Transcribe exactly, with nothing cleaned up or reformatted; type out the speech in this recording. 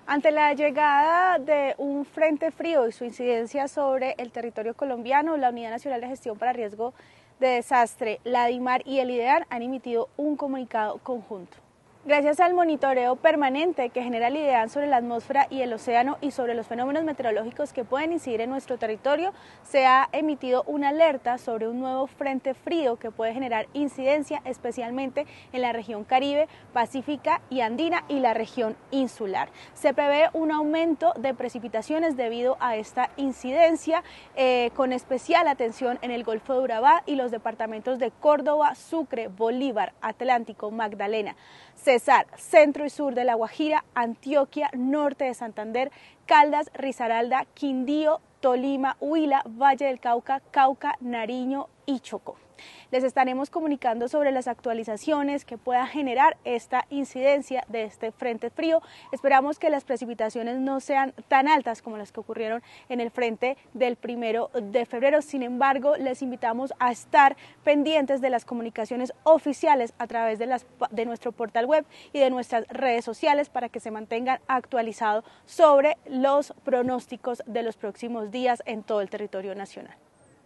Ante la llegada de un frente frío y su incidencia sobre el territorio colombiano, la Unidad Nacional de Gestión para Riesgo de Desastre, la DIMAR y el IDEAR han emitido un comunicado conjunto. Gracias al monitoreo permanente que genera el IDEAR sobre la atmósfera y el océano y sobre los fenómenos meteorológicos que pueden incidir en nuestro territorio, se ha emitido una alerta sobre un nuevo frente frío que puede generar incidencia especialmente en la región Caribe, Pacífica y Andina y la región insular. Se prevé un aumento de precipitaciones debido a esta incidencia, eh, con especial atención en el Golfo de Urabá y los departamentos de Córdoba, Sucre, Bolívar, Atlántico, Magdalena, Cesar, centro y sur de La Guajira, Antioquia, norte de Santander, Caldas, Risaralda, Quindío, Tolima, Huila, Valle del Cauca, Cauca, Nariño y Chocó. Les estaremos comunicando sobre las actualizaciones que pueda generar esta incidencia de este frente frío. Esperamos que las precipitaciones no sean tan altas como las que ocurrieron en el frente del primero de febrero. Sin embargo, les invitamos a estar pendientes de las comunicaciones oficiales a través de, las, de nuestro portal web y de nuestras redes sociales para que se mantengan actualizados sobre los pronósticos de los próximos días en todo el territorio nacional.